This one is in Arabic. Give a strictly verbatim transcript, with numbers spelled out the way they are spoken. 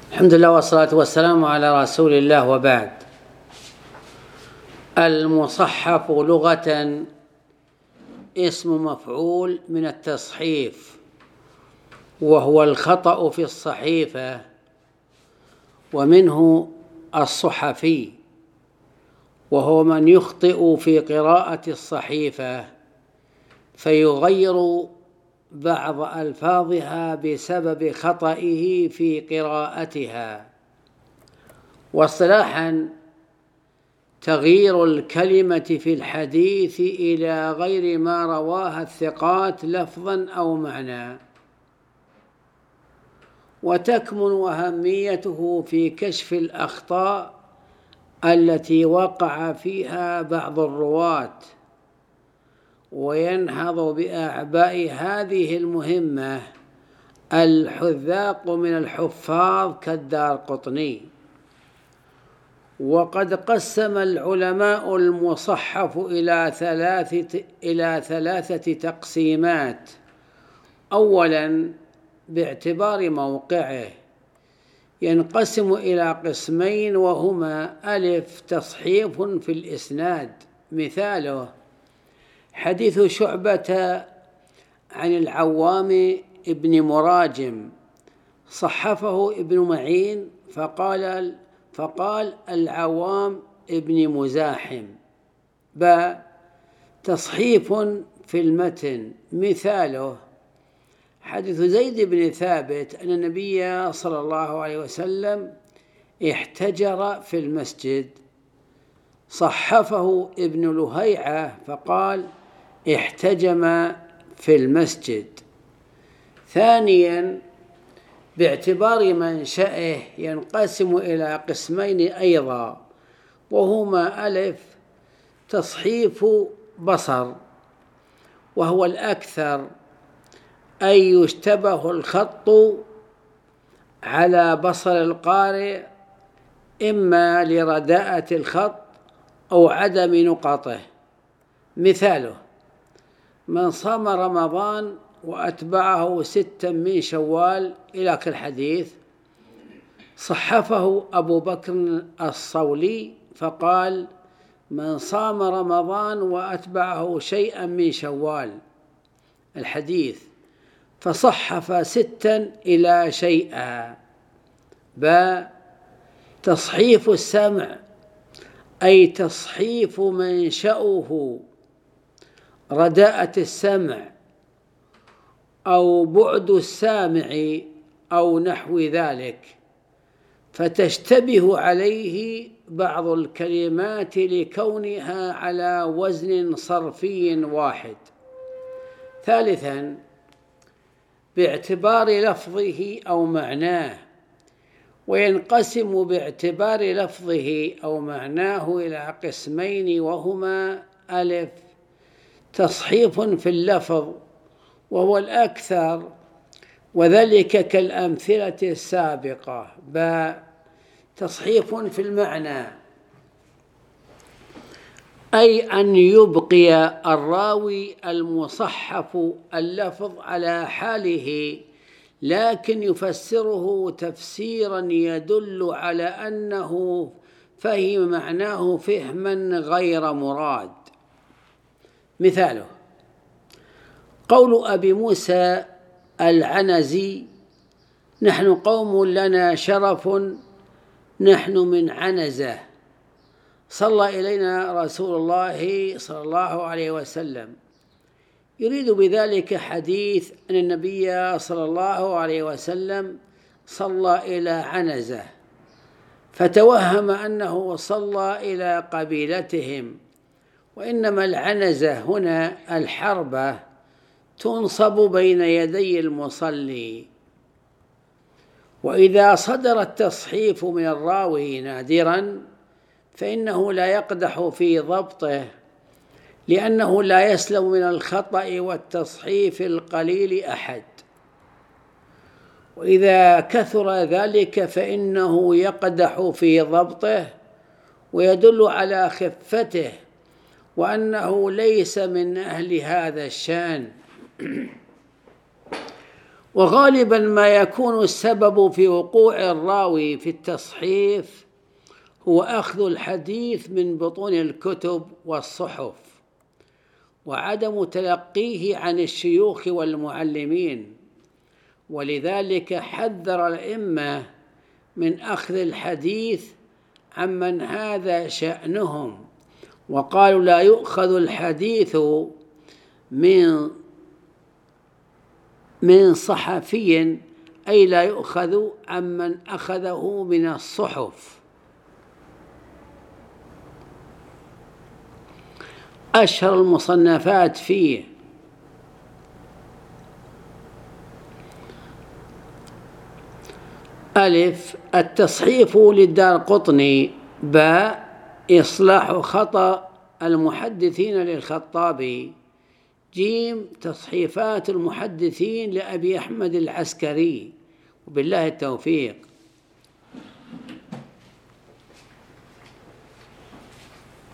الحمد لله والصلاة والسلام على رسول الله، وبعد. المصحف لغة اسم مفعول من التصحيف، وهو الخطأ في الصحيفة، ومنه الصحفي، وهو من يخطئ في قراءة الصحيفة فيغير بعض ألفاظها بسبب خطئه في قراءتها. واصطلاحا تغيير الكلمة في الحديث إلى غير ما رواها الثقات لفظا أو معنى، وتكمن أهميته في كشف الأخطاء التي وقع فيها بعض الرواة، وينهض بأعباء هذه المهمة الحذاق من الحفاظ كالدارقطني. وقد قسم العلماء المصحف إلى ثلاثة إلى ثلاثة تقسيمات. أولا، باعتبار موقعه ينقسم إلى قسمين، وهما: ألف، تصحيف في الإسناد، مثاله حديث شعبة عن العوام ابن مراجم، صحفه ابن معين فقال فقال العوام ابن مزاحم. ب، تصحيف في المتن، مثاله حديث زيد بن ثابت أن النبي صلى الله عليه وسلم احتجر في المسجد، صحفه ابن لهيعة فقال احتجم في المسجد. ثانيا، باعتبار منشأه ينقسم إلى قسمين أيضا، وهما: ألف، تصحيف بصر، وهو الأكثر، أي يشتبه الخط على بصر القارئ إما لرداءة الخط أو عدم نقطه، مثاله من صام رمضان وأتبعه ستا من شوال إلى آخر الحديث، صحفه أبو بكر الصولي فقال من صام رمضان وأتبعه شيئا من شوال الحديث، فصحف ستا إلى شيئا. ب، تصحيف السمع، أي تصحيف منشأه رداءة السمع أو بعد السامع أو نحو ذلك، فتشتبه عليه بعض الكلمات لكونها على وزن صرفي واحد. ثالثا، باعتبار لفظه أو معناه، وينقسم باعتبار لفظه أو معناه إلى قسمين، وهما: ألف، تصحيف في اللفظ، وهو الأكثر، وذلك كالأمثلة السابقة. ب، تصحيف في المعنى، أي أن يبقي الراوي المصحف اللفظ على حاله، لكن يفسره تفسيرا يدل على أنه فهم معناه فهما غير مراد. مثاله قول أبي موسى العنزي نحن قوم لنا شرف نحن من عنزة، صلى إلينا رسول الله صلى الله عليه وسلم، يريد بذلك حديث أن النبي صلى الله عليه وسلم صلى إلى عنزة، فتوهم أنه صلى إلى قبيلتهم، وإنما العنزة هنا الحربة تنصب بين يدي المصلي. وإذا صدر التصحيف من الراوي نادرا فإنه لا يقدح في ضبطه، لأنه لا يسلم من الخطأ والتصحيف القليل أحد. وإذا كثر ذلك فإنه يقدح في ضبطه ويدل على خفته، وأنه ليس من أهل هذا الشأن. وغالبا ما يكون السبب في وقوع الراوي في التصحيف هو أخذ الحديث من بطون الكتب والصحف وعدم تلقيه عن الشيوخ والمعلمين، ولذلك حذر الأئمة من أخذ الحديث عمن هذا شأنهم، وقالوا لا يؤخذ الحديث من من صحفي، أي لا يؤخذ عمن أخذه من الصحف. أشهر المصنفات فيه: ألف التصحيف للدارقطني، باء إصلاح خطأ المحدثين للخطابي، جيم تصحيفات المحدثين لأبي أحمد العسكري. وبالله التوفيق.